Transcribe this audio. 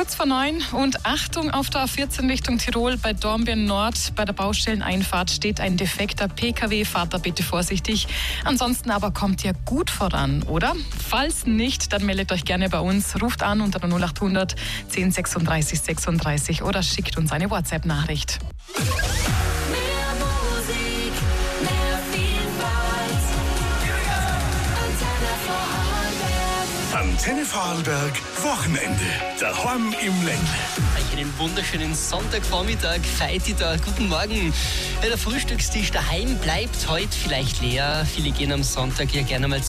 Kurz vor 9 und Achtung auf der A14 Richtung Tirol bei Dornbirn Nord. Bei der Baustelleneinfahrt steht ein defekter PKW. Fahrt da bitte vorsichtig. Ansonsten aber kommt ihr gut voran, oder? Falls nicht, dann meldet euch gerne bei uns. Ruft an unter der 0800 10 36 36 oder schickt uns eine WhatsApp-Nachricht. Antenne Vorarlberg, Wochenende, daheim im Ländle. Einen wunderschönen Sonntagvormittag, Feititag, guten Morgen. Ja, der Frühstückstisch daheim bleibt heute vielleicht leer. Viele gehen am Sonntag ja gerne mal